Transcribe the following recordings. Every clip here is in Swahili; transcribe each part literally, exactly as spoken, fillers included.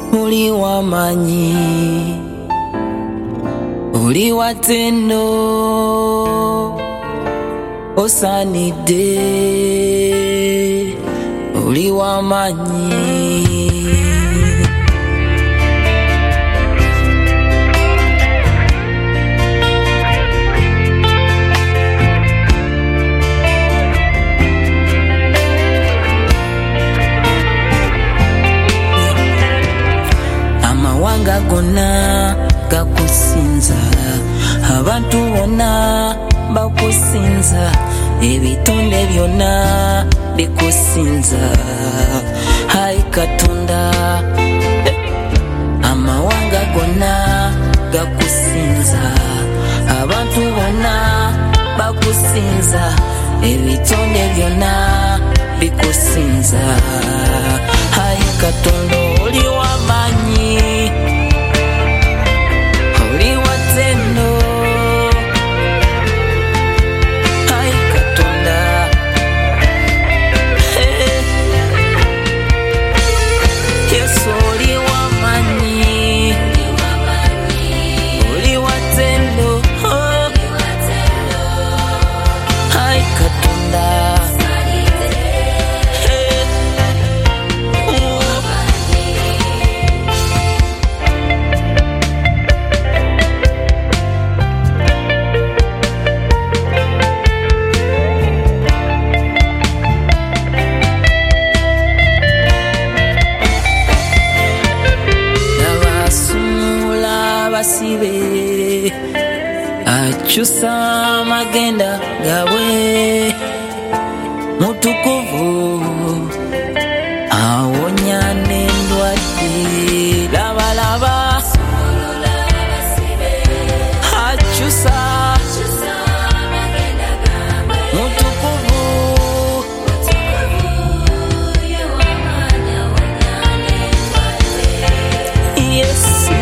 uli wamanyi, uli watendo, osanide, uli wamanyi. Amawanga gonna gakusinza, abantu bonna bakusinza, ebitonde byonna bikusinza, hai Katonda. Amawanga gonna gakusinza, abantu bonna bakusinza, ebitonde byonna bikusinza, hai Katonda oli wamanyi, oli watendo, hai Katonda. Hey. Yesu oli wamanyi, oli watendo, oh. Hai Katonda. Sibe achusa magenda gawe, mutukuvu awonya nendwadde, laba laba achusa mutukuvu, Yesu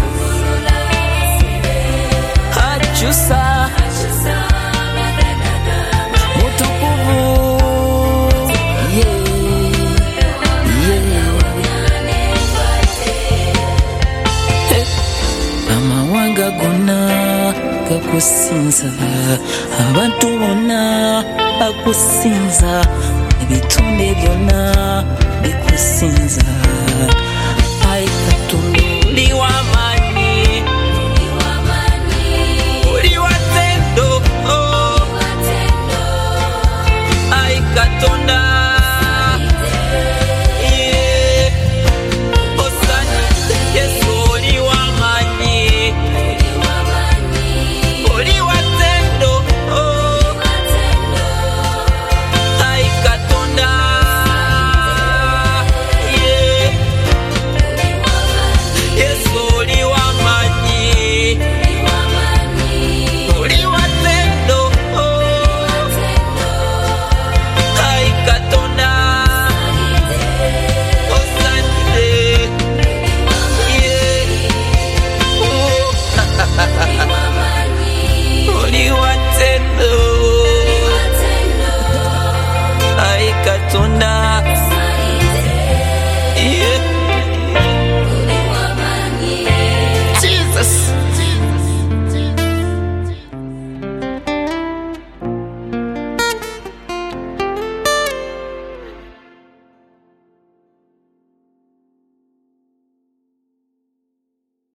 Chusa mutukuvu, yeah, yeah. Hey. Amawanga gonna gakusinza, abantu bonna bakusinza, ebitonde byonna bikusinza.